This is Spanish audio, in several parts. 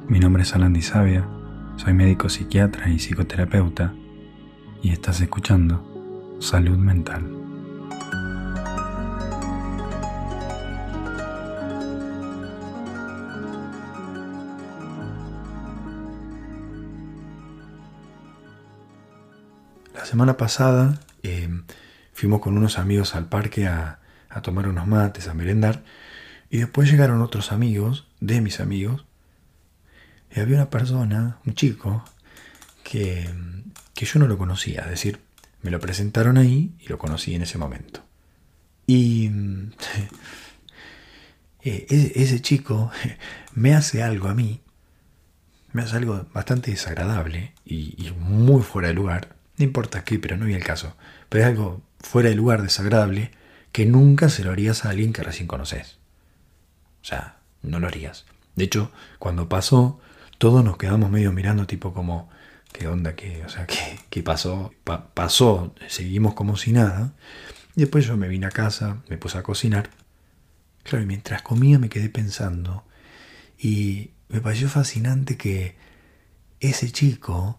Mi nombre es Alan Di Sabia, soy médico psiquiatra y psicoterapeuta y estás escuchando Salud Mental. La semana pasada fuimos con unos amigos al parque a tomar unos mates, a merendar, y después llegaron otros amigos de mis amigos. Y había una persona, un chico, que yo no lo conocía, es decir, me lo presentaron ahí y lo conocí en ese momento. Y ese chico me hace algo a mí, me hace algo bastante desagradable y muy fuera de lugar, no importa qué, pero no viene el caso, pero es algo fuera de lugar, desagradable, que nunca se lo harías a alguien que recién conoces. O sea, no lo harías. De hecho, cuando pasó, todos nos quedamos medio mirando tipo como, ¿qué onda? ¿Qué pasó? Pasó, seguimos como si nada. Y después yo me vine a casa, me puse a cocinar. Claro, y mientras comía me quedé pensando. Y me pareció fascinante que ese chico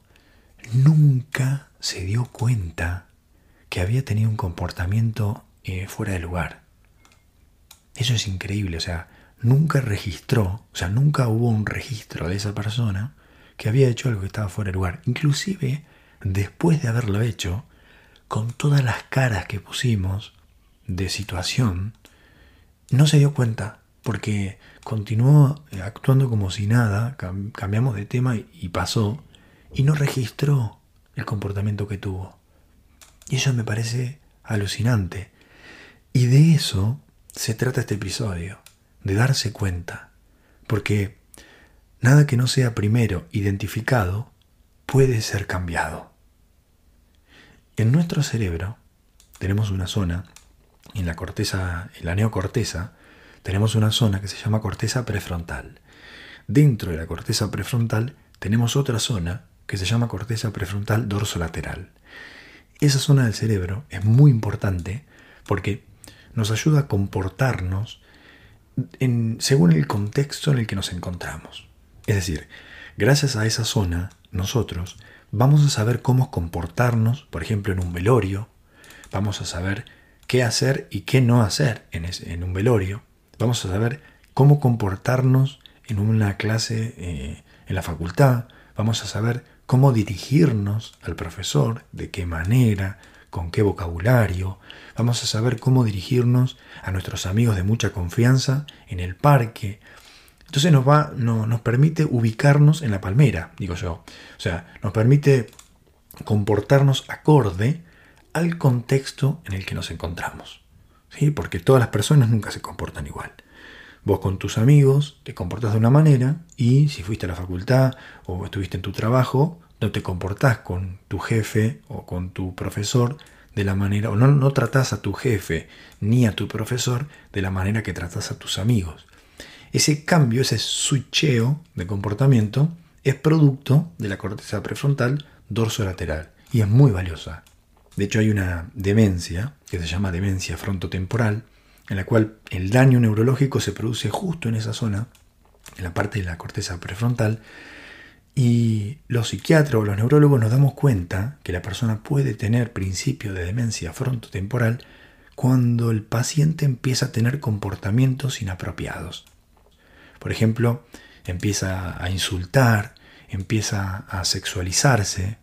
nunca se dio cuenta que había tenido un comportamiento fuera de lugar. Eso es increíble, o sea, nunca registró, o sea, nunca hubo un registro de esa persona que había hecho algo que estaba fuera de lugar. Inclusive, después de haberlo hecho, con todas las caras que pusimos de situación, no se dio cuenta, porque continuó actuando como si nada, cambiamos de tema y pasó, y no registró el comportamiento que tuvo. Y eso me parece alucinante. Y de eso se trata este episodio, de darse cuenta, porque nada que no sea primero identificado puede ser cambiado. En nuestro cerebro tenemos una zona, en la corteza, en la neocorteza, tenemos una zona que se llama corteza prefrontal. Dentro de la corteza prefrontal tenemos otra zona que se llama corteza prefrontal dorsolateral. Esa zona del cerebro es muy importante porque nos ayuda a comportarnos según el contexto en el que nos encontramos. Es decir, gracias a esa zona, nosotros vamos a saber cómo comportarnos, por ejemplo, en un velorio. Vamos a saber qué hacer y qué no hacer en un velorio. Vamos a saber cómo comportarnos en una clase en la facultad. Vamos a saber cómo dirigirnos al profesor, de qué manera, con qué vocabulario. Vamos a saber cómo dirigirnos a nuestros amigos de mucha confianza en el parque. Entonces nos permite ubicarnos en la palmera, digo yo. O sea, nos permite comportarnos acorde al contexto en el que nos encontramos. ¿Sí? Porque todas las personas nunca se comportan igual. Vos con tus amigos te comportás de una manera y si fuiste a la facultad o estuviste en tu trabajo, no te comportás con tu jefe o con tu profesor de la manera, o no tratás a tu jefe ni a tu profesor de la manera que tratás a tus amigos. Ese cambio, ese switcheo de comportamiento es producto de la corteza prefrontal dorsolateral y es muy valiosa. De hecho, hay una demencia que se llama demencia frontotemporal, en la cual el daño neurológico se produce justo en esa zona, en la parte de la corteza prefrontal, y los psiquiatras o los neurólogos nos damos cuenta que la persona puede tener principio de demencia frontotemporal cuando el paciente empieza a tener comportamientos inapropiados. Por ejemplo, empieza a insultar, empieza a sexualizarse,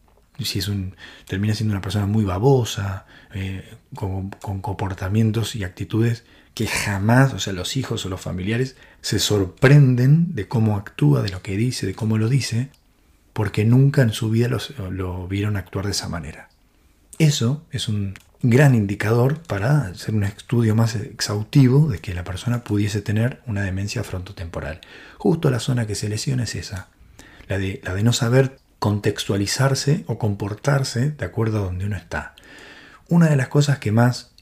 termina siendo una persona muy babosa, con comportamientos y actitudes que jamás, o sea, los hijos o los familiares se sorprenden de cómo actúa, de lo que dice, de cómo lo dice, porque nunca en su vida lo vieron actuar de esa manera. Eso es un gran indicador para hacer un estudio más exhaustivo de que la persona pudiese tener una demencia frontotemporal. Justo la zona que se lesiona es esa, la de no saber contextualizarse o comportarse de acuerdo a donde uno está. Una de las cosas que más,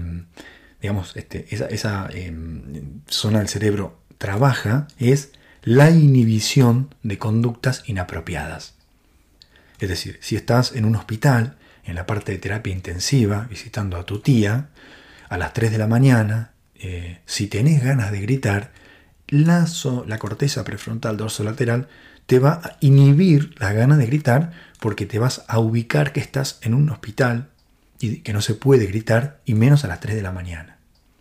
esa zona del cerebro trabaja es la inhibición de conductas inapropiadas. Es decir, si estás en un hospital, en la parte de terapia intensiva, visitando a tu tía, a las 3 de la mañana, si tenés ganas de gritar, la corteza prefrontal dorsolateral te va a inhibir la gana de gritar porque te vas a ubicar que estás en un hospital y que no se puede gritar, y menos a las 3 de la mañana.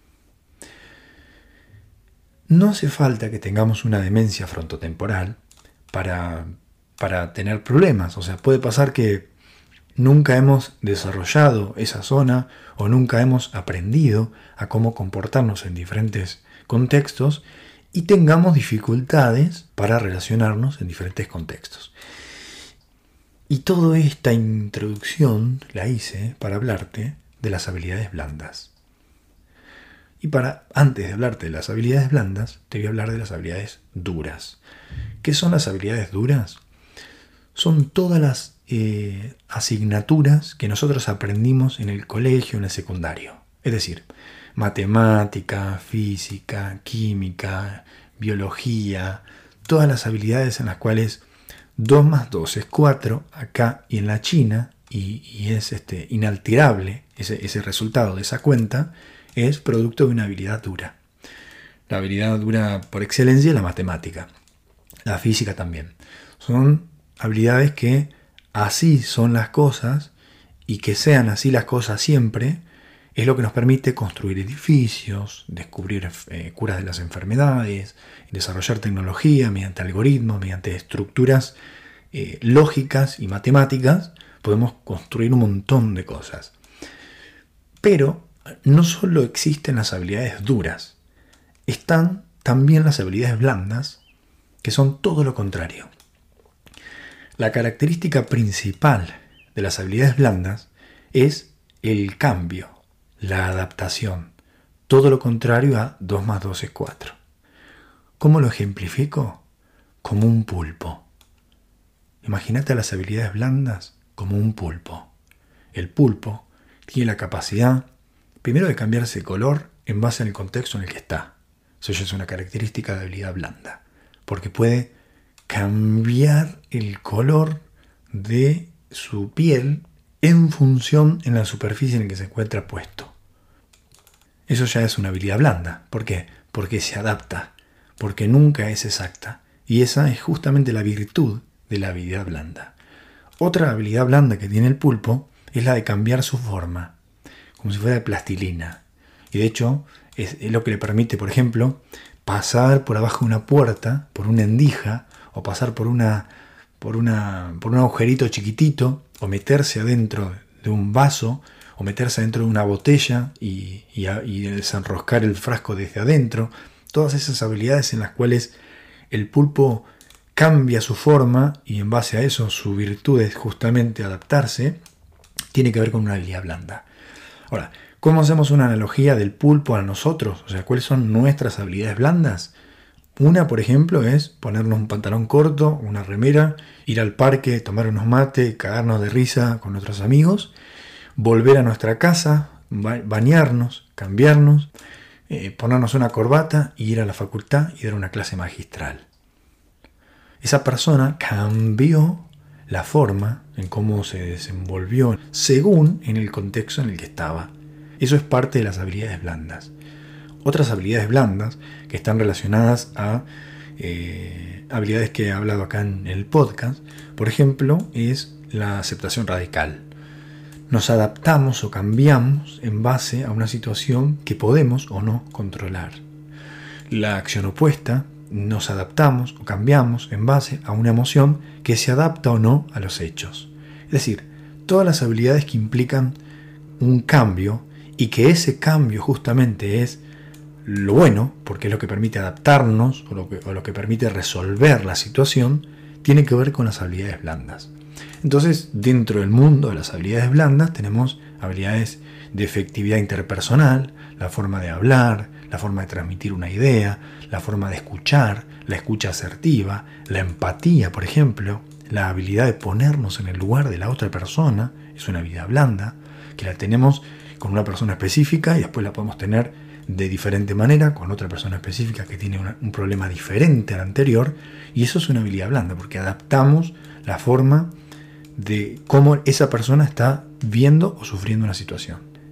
No hace falta que tengamos una demencia frontotemporal para tener problemas. O sea, puede pasar que nunca hemos desarrollado esa zona o nunca hemos aprendido a cómo comportarnos en diferentes contextos y tengamos dificultades para relacionarnos en diferentes contextos. Y toda esta introducción la hice para hablarte de las habilidades blandas. Y antes de hablarte de las habilidades blandas, te voy a hablar de las habilidades duras. ¿Qué son las habilidades duras? Son todas las asignaturas que nosotros aprendimos en el colegio, en el secundario. Es decir, matemática, física, química, biología, todas las habilidades en las cuales 2 más 2 es 4 acá y en la China, y es inalterable ese resultado de esa cuenta, es producto de una habilidad dura. La habilidad dura por excelencia es la matemática, la física también. Son habilidades que así son las cosas, y que sean así las cosas siempre es lo que nos permite construir edificios, descubrir curas de las enfermedades, desarrollar tecnología mediante algoritmos, mediante estructuras lógicas y matemáticas. Podemos construir un montón de cosas. Pero no solo existen las habilidades duras, están también las habilidades blandas, que son todo lo contrario. La característica principal de las habilidades blandas es el cambio, la adaptación, todo lo contrario a 2 más 2 es 4. ¿Cómo lo ejemplifico? Como un pulpo. Imagínate las habilidades blandas como un pulpo. El pulpo tiene la capacidad, primero, de cambiarse de color en base al contexto en el que está. Eso ya es una característica de habilidad blanda, porque puede cambiar el color de su piel en función en la superficie en la que se encuentra puesto. Eso ya es una habilidad blanda. ¿Por qué? Porque se adapta, porque nunca es exacta. Y esa es justamente la virtud de la habilidad blanda. Otra habilidad blanda que tiene el pulpo es la de cambiar su forma, como si fuera de plastilina. Y de hecho es lo que le permite, por ejemplo, pasar por abajo de una puerta, por una endija, o pasar por un agujerito chiquitito, o meterse adentro de un vaso, o meterse adentro de una botella y desenroscar el frasco desde adentro. Todas esas habilidades en las cuales el pulpo cambia su forma, y en base a eso su virtud es justamente adaptarse, tiene que ver con una habilidad blanda. Ahora, ¿cómo hacemos una analogía del pulpo a nosotros? O sea, ¿cuáles son nuestras habilidades blandas? Una, por ejemplo, es ponernos un pantalón corto, una remera, ir al parque, tomar unos mates, cagarnos de risa con nuestros amigos, volver a nuestra casa, bañarnos, cambiarnos, ponernos una corbata y ir a la facultad y dar una clase magistral. Esa persona cambió la forma en cómo se desenvolvió según en el contexto en el que estaba. Eso es parte de las habilidades blandas. Otras habilidades blandas que están relacionadas a habilidades que he hablado acá en el podcast, por ejemplo, es la aceptación radical. Nos adaptamos o cambiamos en base a una situación que podemos o no controlar. La acción opuesta, nos adaptamos o cambiamos en base a una emoción que se adapta o no a los hechos. Es decir, todas las habilidades que implican un cambio, y que ese cambio justamente es lo bueno, porque es lo que permite adaptarnos o lo que permite resolver la situación, tiene que ver con las habilidades blandas. Entonces, dentro del mundo de las habilidades blandas tenemos habilidades de efectividad interpersonal, la forma de hablar, la forma de transmitir una idea, la forma de escuchar, la escucha asertiva, la empatía, por ejemplo, la habilidad de ponernos en el lugar de la otra persona, es una habilidad blanda, que la tenemos con una persona específica y después la podemos tener de diferente manera con otra persona específica que tiene un problema diferente al anterior, y eso es una habilidad blanda, porque adaptamos la forma de cómo esa persona está viendo o sufriendo una situación.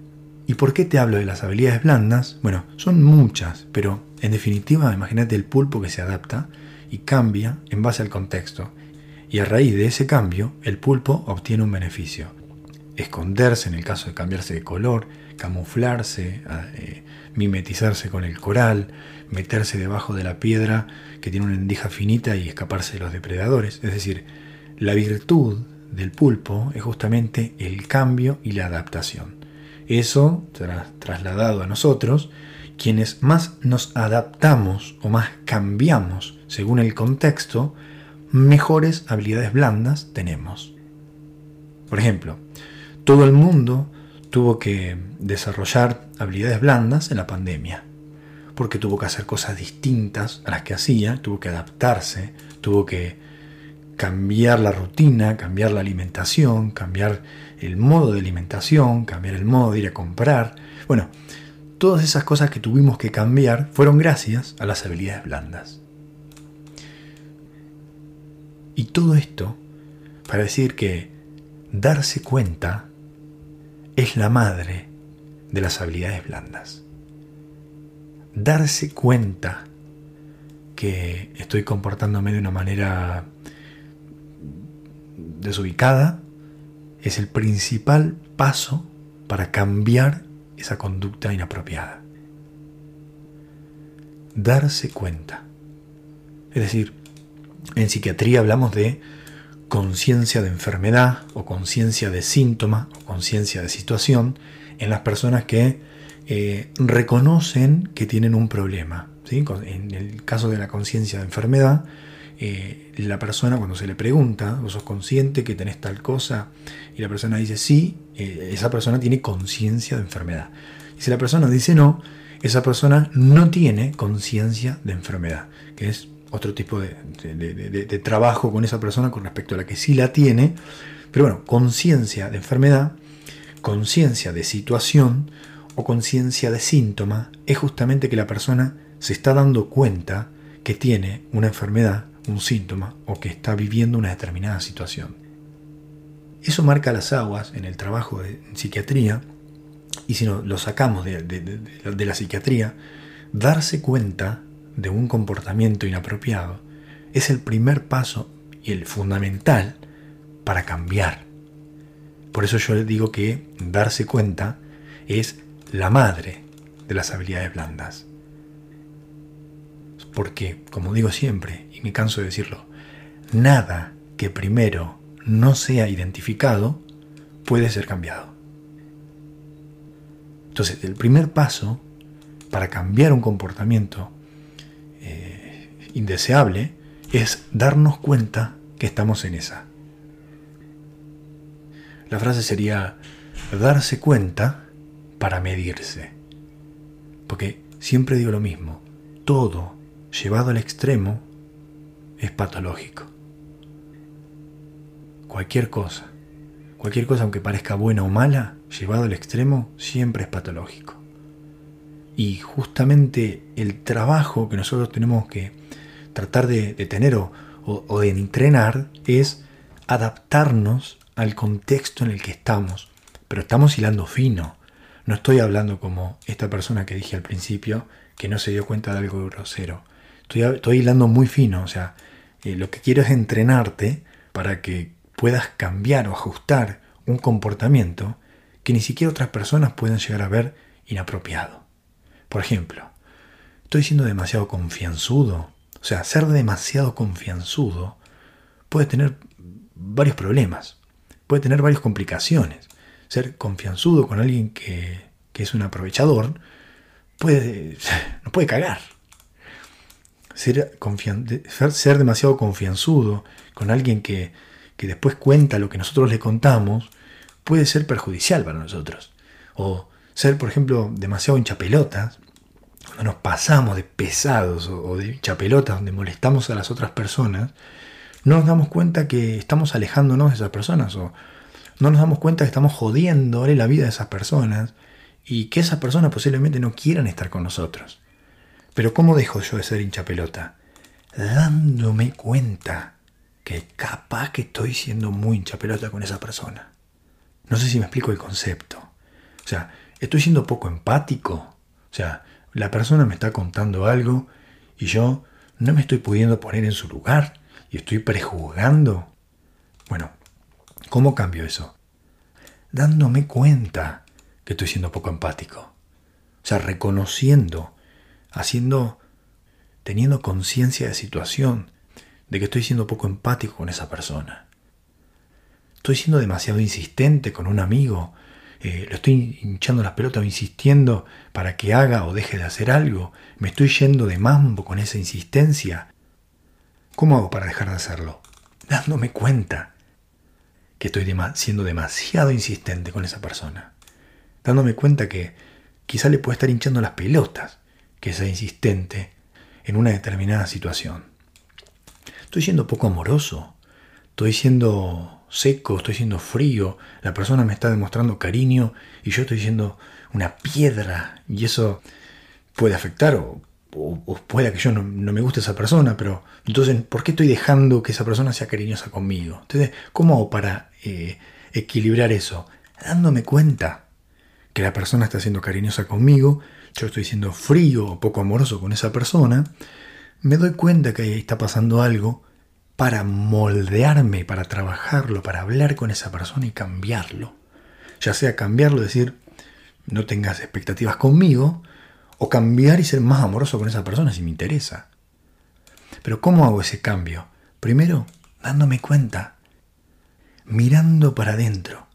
¿Y por qué te hablo de las habilidades blandas? Bueno, son muchas, pero en definitiva, imagínate el pulpo que se adapta y cambia en base al contexto. Y a raíz de ese cambio, el pulpo obtiene un beneficio. Esconderse en el caso de cambiarse de color, camuflarse, mimetizarse con el coral, meterse debajo de la piedra que tiene una endija finita y escaparse de los depredadores. Es decir, la virtud del pulpo es justamente el cambio y la adaptación. Eso trasladado a nosotros, quienes más nos adaptamos o más cambiamos según el contexto, mejores habilidades blandas tenemos. Por ejemplo, todo el mundo tuvo que desarrollar habilidades blandas en la pandemia, porque tuvo que hacer cosas distintas a las que hacía, tuvo que adaptarse, tuvo que cambiar la rutina, cambiar la alimentación, cambiar el modo de alimentación, cambiar el modo de ir a comprar. Bueno, todas esas cosas que tuvimos que cambiar fueron gracias a las habilidades blandas. Y todo esto para decir que darse cuenta es la madre de las habilidades blandas. Darse cuenta que estoy comportándome de una manera desubicada es el principal paso para cambiar esa conducta inapropiada. Darse cuenta. Es decir, en psiquiatría hablamos de conciencia de enfermedad o conciencia de síntoma o conciencia de situación en las personas que reconocen que tienen un problema, ¿sí? En el caso de la conciencia de enfermedad, la persona cuando se le pregunta, ¿vos sos consciente que tenés tal cosa? Y la persona dice sí, esa persona tiene conciencia de enfermedad. Y si la persona dice no, esa persona no tiene conciencia de enfermedad, que es otro tipo de trabajo con esa persona con respecto a la que sí la tiene. Pero bueno, conciencia de enfermedad, conciencia de situación o conciencia de síntoma es justamente que la persona se está dando cuenta que tiene una enfermedad, un síntoma o que está viviendo una determinada situación. Eso marca las aguas en el trabajo de psiquiatría, y si no, lo sacamos de la psiquiatría, darse cuenta de un comportamiento inapropiado es el primer paso y el fundamental para cambiar. Por eso yo digo que darse cuenta es la madre de las habilidades blandas. Porque, como digo siempre, y me canso de decirlo, nada que primero no sea identificado puede ser cambiado. Entonces, el primer paso para cambiar un comportamiento indeseable es darnos cuenta que estamos en esa. La frase sería darse cuenta para medirse. Porque siempre digo lo mismo, todo llevado al extremo es patológico. Cualquier cosa aunque parezca buena o mala, llevado al extremo siempre es patológico. Y justamente el trabajo que nosotros tenemos que tratar de tener o de entrenar es adaptarnos al contexto en el que estamos. Pero estamos hilando fino. No estoy hablando como esta persona que dije al principio que no se dio cuenta de algo grosero. Estoy hilando muy fino. O sea, lo que quiero es entrenarte para que puedas cambiar o ajustar un comportamiento que ni siquiera otras personas pueden llegar a ver inapropiado. Por ejemplo, estoy siendo demasiado confianzudo. O sea, ser demasiado confianzudo puede tener varios problemas, puede tener varias complicaciones. Ser confianzudo con alguien que es un aprovechador nos puede cagar. Ser demasiado confianzudo con alguien que después cuenta lo que nosotros le contamos puede ser perjudicial para nosotros. O ser, por ejemplo, demasiado hinchapelotas, cuando nos pasamos de pesados o de hinchapelotas, donde molestamos a las otras personas, no nos damos cuenta que estamos alejándonos de esas personas, o no nos damos cuenta que estamos jodiéndole la vida a esas personas y que esas personas posiblemente no quieran estar con nosotros. Pero ¿cómo dejo yo de ser hinchapelota? Dándome cuenta que capaz que estoy siendo muy hinchapelota con esa persona. No sé si me explico el concepto. O sea, Estoy siendo poco empático. O sea, la persona me está contando algo y yo no me estoy pudiendo poner en su lugar y estoy prejuzgando. Bueno, ¿cómo cambio eso? Dándome cuenta que estoy siendo poco empático. O sea, reconociendo, teniendo conciencia de situación, de que estoy siendo poco empático con esa persona. Estoy siendo demasiado insistente con un amigo, lo estoy hinchando las pelotas o insistiendo para que haga o deje de hacer algo. Me estoy yendo de mambo con esa insistencia. ¿Cómo hago para dejar de hacerlo? Dándome cuenta que estoy siendo demasiado insistente con esa persona. Dándome cuenta que quizá le puede estar hinchando las pelotas que sea insistente en una determinada situación. Estoy siendo poco amoroso, estoy siendo seco, estoy siendo frío, la persona me está demostrando cariño y yo estoy siendo una piedra y eso puede afectar o pueda que yo no me guste esa persona, pero entonces, ¿por qué estoy dejando que esa persona sea cariñosa conmigo? Entonces, ¿cómo hago para equilibrar eso? Dándome cuenta que la persona está siendo cariñosa conmigo, yo estoy siendo frío o poco amoroso con esa persona, me doy cuenta que ahí está pasando algo para moldearme, para trabajarlo, para hablar con esa persona y cambiarlo. Ya sea cambiarlo, decir, no tengas expectativas conmigo, o cambiar y ser más amoroso con esa persona si me interesa. Pero ¿cómo hago ese cambio? Primero, dándome cuenta, mirando para adentro.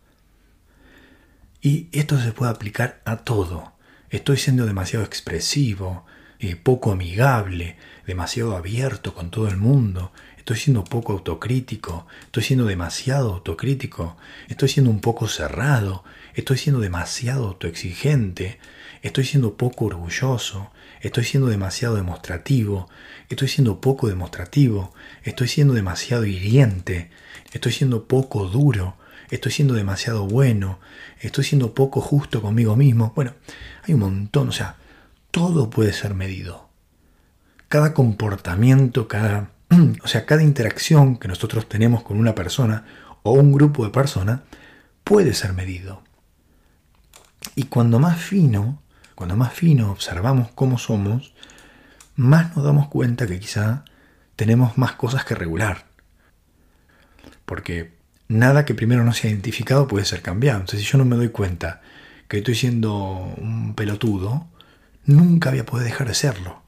Y esto se puede aplicar a todo. Estoy siendo demasiado expresivo, poco amigable, demasiado abierto con todo el mundo. Estoy siendo poco autocrítico, estoy siendo demasiado autocrítico, estoy siendo un poco cerrado, estoy siendo demasiado autoexigente, estoy siendo poco orgulloso, estoy siendo demasiado demostrativo, estoy siendo poco demostrativo, estoy siendo demasiado hiriente, estoy siendo poco duro, estoy siendo demasiado bueno, estoy siendo poco justo conmigo mismo. Bueno, hay un montón, o sea, todo puede ser medido. Cada comportamiento, cada interacción que nosotros tenemos con una persona o un grupo de personas puede ser medido. Y cuando más fino observamos cómo somos, más nos damos cuenta que quizá tenemos más cosas que regular. Porque nada que primero no sea identificado puede ser cambiado. Entonces, si yo no me doy cuenta que estoy siendo un pelotudo, nunca voy a poder dejar de serlo.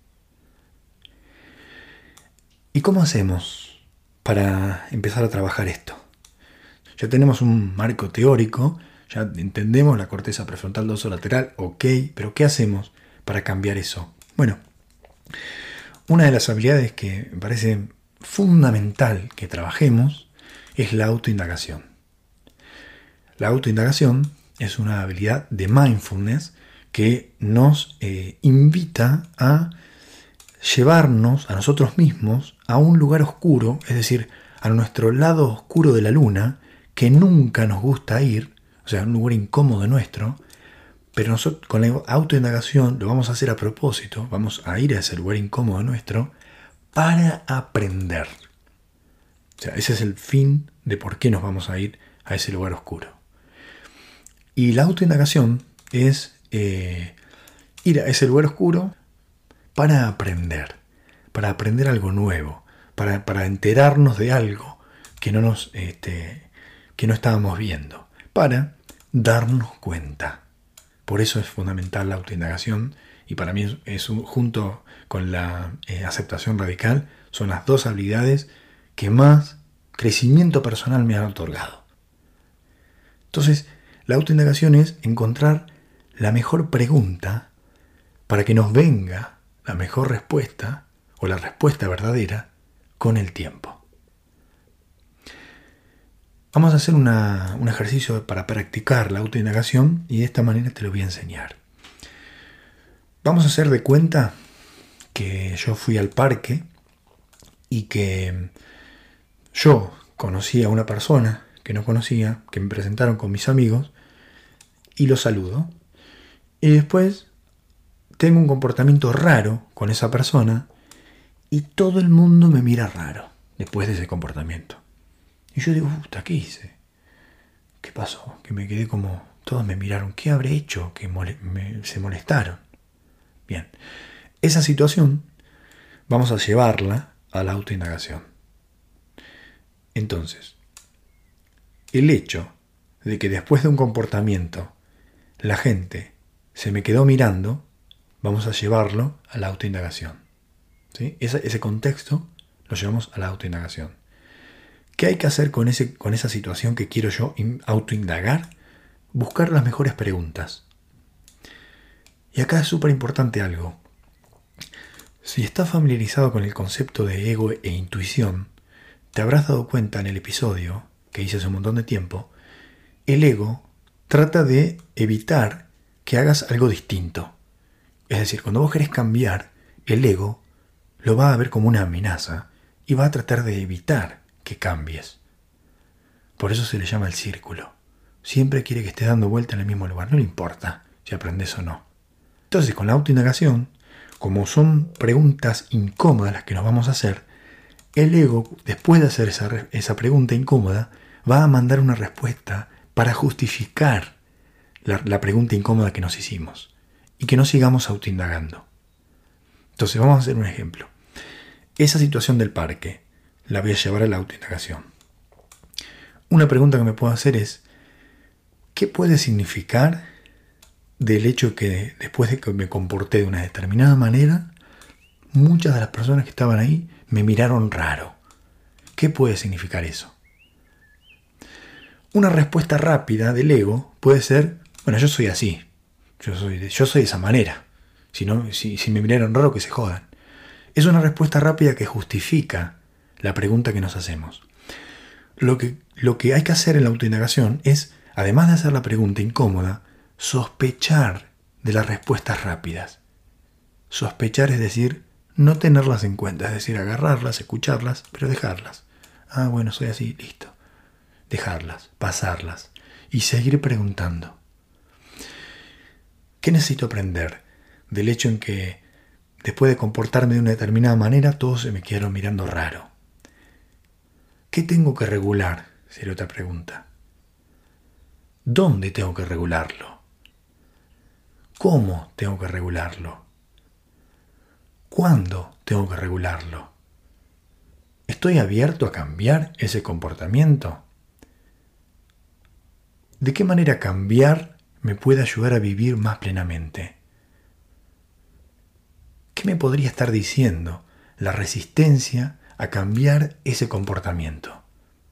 ¿Y cómo hacemos para empezar a trabajar esto? Ya tenemos un marco teórico, ya entendemos la corteza prefrontal dorsolateral, ok, pero ¿qué hacemos para cambiar eso? Bueno, una de las habilidades que me parece fundamental que trabajemos es la autoindagación. La autoindagación es una habilidad de mindfulness que nos invita a llevarnos a nosotros mismos a un lugar oscuro, es decir, a nuestro lado oscuro de la luna, que nunca nos gusta ir, o sea, un lugar incómodo nuestro, pero nosotros con la autoindagación lo vamos a hacer a propósito, vamos a ir a ese lugar incómodo nuestro para aprender. O sea, ese es el fin de por qué nos vamos a ir a ese lugar oscuro. Y la autoindagación es ir a ese lugar oscuro para aprender algo nuevo, para enterarnos de algo que no estábamos viendo, para darnos cuenta. Por eso es fundamental la autoindagación y para mí junto con la aceptación radical son las dos habilidades que más crecimiento personal me han otorgado. Entonces, la autoindagación es encontrar la mejor pregunta para que nos venga la mejor respuesta o la respuesta verdadera con el tiempo. Vamos a hacer un ejercicio para practicar la autoindagación y de esta manera te lo voy a enseñar. Vamos a hacer de cuenta que yo fui al parque y que yo conocí a una persona que no conocía, que me presentaron con mis amigos y lo saludo. Y después tengo un comportamiento raro con esa persona y todo el mundo me mira raro después de ese comportamiento. Y yo digo, ¿qué hice? ¿Qué pasó? Que me quedé como Todos me miraron, ¿qué habré hecho? Que se molestaron. Bien, esa situación vamos a llevarla a la autoindagación. Entonces, el hecho de que después de un comportamiento la gente se me quedó mirando, vamos a llevarlo a la autoindagación. ¿Sí? Ese contexto lo llevamos a la autoindagación. ¿Qué hay que hacer con esa situación que quiero yo autoindagar? Buscar las mejores preguntas. Y acá es súper importante algo. Si estás familiarizado con el concepto de ego e intuición, te habrás dado cuenta en el episodio que hice hace un montón de tiempo, el ego trata de evitar que hagas algo distinto. Es decir, cuando vos querés cambiar, el ego lo va a ver como una amenaza y va a tratar de evitar que cambies. Por eso se le llama el círculo. Siempre quiere que estés dando vuelta en el mismo lugar, no le importa si aprendes o no. Entonces, con la autoindagación, como son preguntas incómodas las que nos vamos a hacer, el ego, después de hacer esa pregunta incómoda, va a mandar una respuesta para justificar la pregunta incómoda que nos hicimos y que no sigamos autoindagando. Entonces, vamos a hacer un ejemplo. Esa situación del parque la voy a llevar a la autoindagación. Una pregunta que me puedo hacer es, ¿qué puede significar del hecho que después de que me comporté de una determinada manera, muchas de las personas que estaban ahí me miraron raro? ¿Qué puede significar eso? Una respuesta rápida del ego puede ser, bueno, yo soy así, yo soy de esa manera. Si me miraron raro, que se jodan. Es una respuesta rápida que justifica la pregunta que nos hacemos. Lo que hay que hacer en la autoindagación es, además de hacer la pregunta incómoda, sospechar de las respuestas rápidas. Sospechar es decir, no tenerlas en cuenta, es decir, agarrarlas, escucharlas, pero dejarlas. Ah, bueno, soy así, listo. Dejarlas, pasarlas y seguir preguntando. ¿Qué necesito aprender del hecho en que después de comportarme de una determinada manera todos se me quedaron mirando raro? ¿Qué tengo que regular? Sería otra pregunta. ¿Dónde tengo que regularlo? ¿Cómo tengo que regularlo? ¿Cuándo tengo que regularlo? ¿Estoy abierto a cambiar ese comportamiento? ¿De qué manera cambiar me puede ayudar a vivir más plenamente? ¿Qué me podría estar diciendo la resistencia a cambiar ese comportamiento?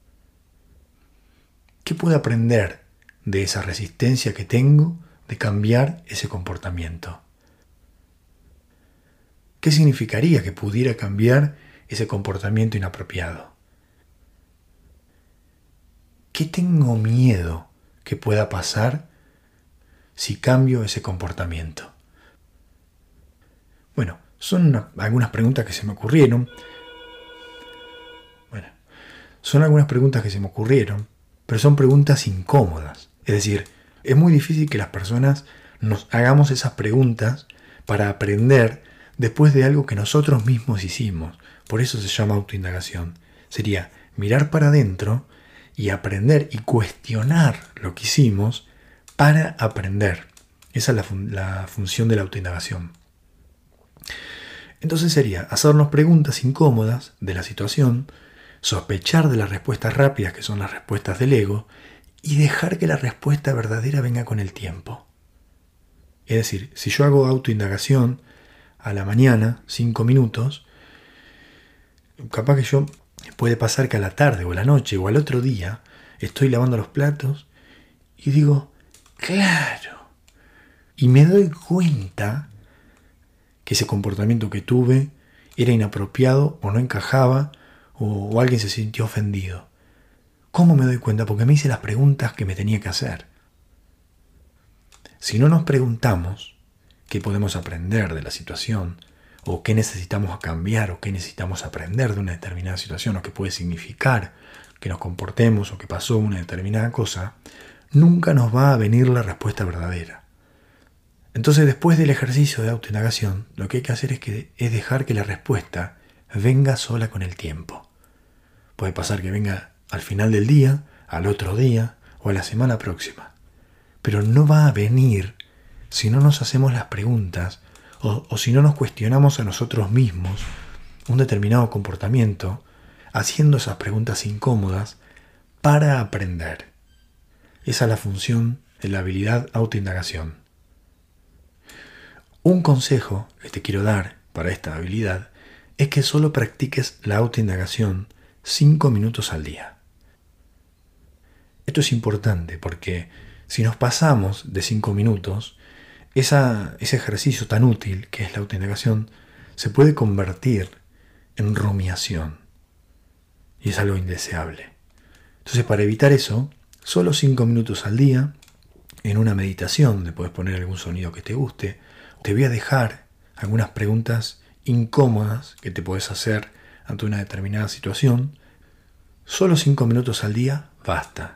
¿Qué puedo aprender de esa resistencia que tengo de cambiar ese comportamiento? ¿Qué significaría que pudiera cambiar ese comportamiento inapropiado? ¿Qué tengo miedo que pueda pasar si cambio ese comportamiento? Bueno, son algunas preguntas que se me ocurrieron. Pero son preguntas incómodas. Es decir, es muy difícil que las personas nos hagamos esas preguntas para aprender después de algo que nosotros mismos hicimos. Por eso se llama autoindagación. Sería mirar para adentro y aprender y cuestionar lo que hicimos para aprender. Esa es la función de la autoindagación. Entonces sería hacernos preguntas incómodas de la situación, sospechar de las respuestas rápidas, que son las respuestas del ego, y dejar que la respuesta verdadera venga con el tiempo. Es decir, si yo hago autoindagación a la mañana, 5 minutos, capaz que puede pasar que a la tarde o a la noche o al otro día estoy lavando los platos y digo, claro, y me doy cuenta que ese comportamiento que tuve era inapropiado o no encajaba o alguien se sintió ofendido. ¿Cómo me doy cuenta? Porque me hice las preguntas que me tenía que hacer. Si no nos preguntamos qué podemos aprender de la situación, o qué necesitamos cambiar, o qué necesitamos aprender de una determinada situación, o qué puede significar que nos comportemos o que pasó una determinada cosa, nunca nos va a venir la respuesta verdadera. Entonces, después del ejercicio de autoindagación, lo que hay que hacer es dejar que la respuesta venga sola con el tiempo. Puede pasar que venga al final del día, al otro día o a la semana próxima. pero no va a venir si no nos hacemos las preguntas o si no nos cuestionamos a nosotros mismos un determinado comportamiento, haciendo esas preguntas incómodas para aprender. Esa es la función de la habilidad autoindagación. Un consejo que te quiero dar para esta habilidad es que solo practiques la autoindagación 5 minutos al día. Esto es importante porque si nos pasamos de 5 minutos, ese ejercicio tan útil que es la autoindagación se puede convertir en rumiación y es algo indeseable. Entonces, para evitar eso, solo 5 minutos al día, en una meditación donde puedes poner algún sonido que te guste, te voy a dejar algunas preguntas incómodas que te puedes hacer ante una determinada situación. Solo 5 minutos al día basta.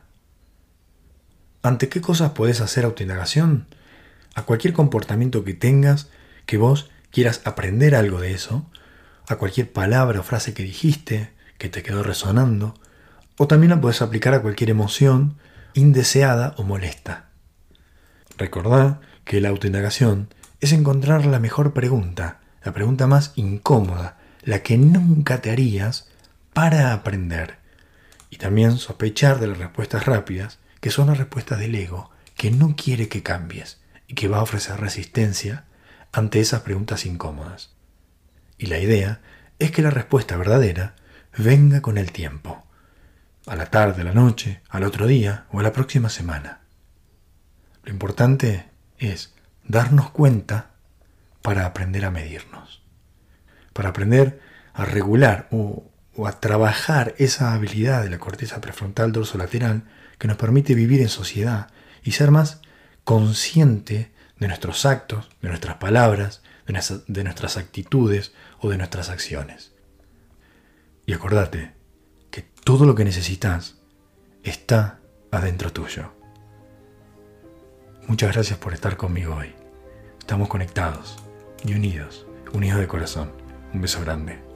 ¿Ante qué cosas podés hacer autoindagación? A cualquier comportamiento que tengas, que vos quieras aprender algo de eso, a cualquier palabra o frase que dijiste, que te quedó resonando, o también la podés aplicar a cualquier emoción indeseada o molesta. Recordá que la autoindagación es encontrar la mejor pregunta, la pregunta más incómoda, la que nunca te harías para aprender. Y también sospechar de las respuestas rápidas, que son las respuestas del ego, que no quiere que cambies y que va a ofrecer resistencia ante esas preguntas incómodas. Y la idea es que la respuesta verdadera venga con el tiempo, a la tarde, a la noche, al otro día o a la próxima semana. Lo importante es darnos cuenta para aprender a medirnos, para aprender a regular o a trabajar esa habilidad de la corteza prefrontal dorsolateral que nos permite vivir en sociedad y ser más consciente de nuestros actos, de nuestras palabras, de nuestras actitudes o de nuestras acciones. Y acordate que todo lo que necesitas está adentro tuyo. Muchas gracias por estar conmigo hoy. Estamos conectados y unidos de corazón. Un beso grande.